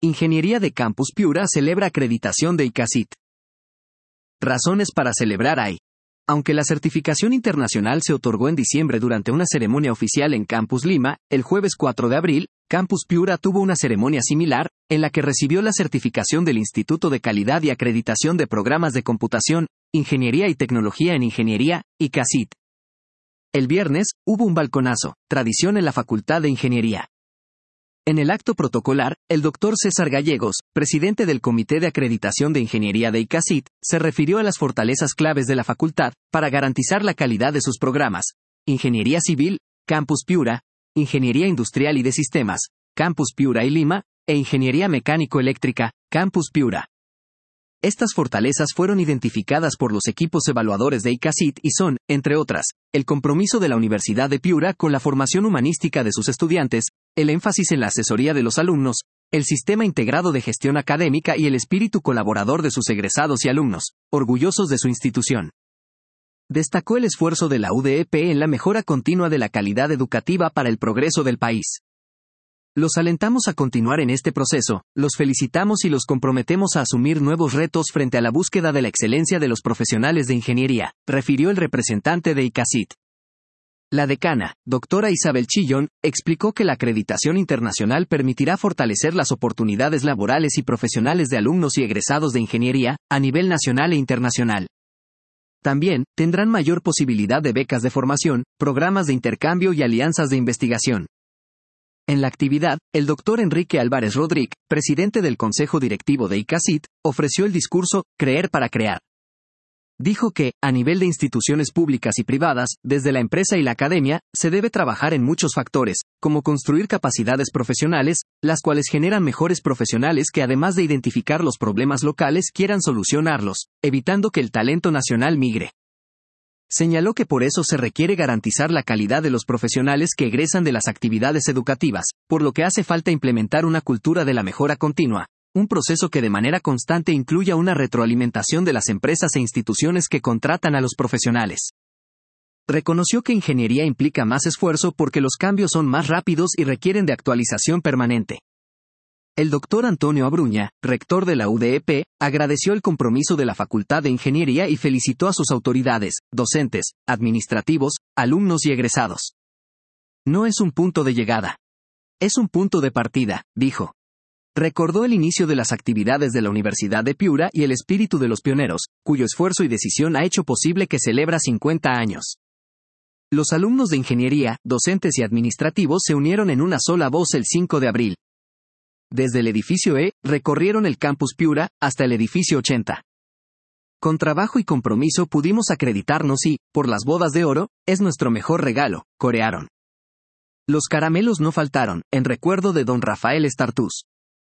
Ingeniería de Campus Piura celebra acreditación de ICASIT. Razones para celebrar hay. Aunque la certificación internacional se otorgó en diciembre durante una ceremonia oficial en Campus Lima, el jueves 4 de abril, Campus Piura tuvo una ceremonia similar, en la que recibió la certificación del Instituto de Calidad y Acreditación de Programas de Computación, Ingeniería y Tecnología en Ingeniería, ICASIT. El viernes, hubo un balconazo, tradición en la Facultad de Ingeniería. En el acto protocolar, el Dr. César Gallegos, presidente del Comité de Acreditación de Ingeniería de ICASIT, se refirió a las fortalezas claves de la facultad para garantizar la calidad de sus programas: Ingeniería Civil, Campus Piura; Ingeniería Industrial y de Sistemas, Campus Piura y Lima; e Ingeniería Mecánico-Eléctrica, Campus Piura. Estas fortalezas fueron identificadas por los equipos evaluadores de ICASIT y son, entre otras, el compromiso de la Universidad de Piura con la formación humanística de sus estudiantes, el énfasis en la asesoría de los alumnos, el sistema integrado de gestión académica y el espíritu colaborador de sus egresados y alumnos, orgullosos de su institución. Destacó el esfuerzo de la UDEP en la mejora continua de la calidad educativa para el progreso del país. Los alentamos a continuar en este proceso, los felicitamos y los comprometemos a asumir nuevos retos frente a la búsqueda de la excelencia de los profesionales de ingeniería, refirió el representante de ICASIT. La decana, doctora Isabel Chillón, explicó que la acreditación internacional permitirá fortalecer las oportunidades laborales y profesionales de alumnos y egresados de ingeniería, a nivel nacional e internacional. También, tendrán mayor posibilidad de becas de formación, programas de intercambio y alianzas de investigación. En la actividad, el doctor Enrique Álvarez Rodríguez, presidente del Consejo Directivo de ICASIT, ofreció el discurso "Creer para crear". Dijo que, a nivel de instituciones públicas y privadas, desde la empresa y la academia, se debe trabajar en muchos factores, como construir capacidades profesionales, las cuales generan mejores profesionales que además de identificar los problemas locales quieran solucionarlos, evitando que el talento nacional migre. Señaló que por eso se requiere garantizar la calidad de los profesionales que egresan de las actividades educativas, por lo que hace falta implementar una cultura de la mejora continua, un proceso que de manera constante incluya una retroalimentación de las empresas e instituciones que contratan a los profesionales. Reconoció que ingeniería implica más esfuerzo porque los cambios son más rápidos y requieren de actualización permanente. El doctor Antonio Abruña, rector de la UDEP, agradeció el compromiso de la Facultad de Ingeniería y felicitó a sus autoridades, docentes, administrativos, alumnos y egresados. No es un punto de llegada. Es un punto de partida, dijo. Recordó el inicio de las actividades de la Universidad de Piura y el espíritu de los pioneros, cuyo esfuerzo y decisión ha hecho posible que celebra 50 años. Los alumnos de ingeniería, docentes y administrativos se unieron en una sola voz el 5 de abril. Desde el edificio E, recorrieron el Campus Piura, hasta el edificio 80. Con trabajo y compromiso pudimos acreditarnos y, por las bodas de oro, es nuestro mejor regalo, corearon. Los caramelos no faltaron, en recuerdo de don Rafael Estartús.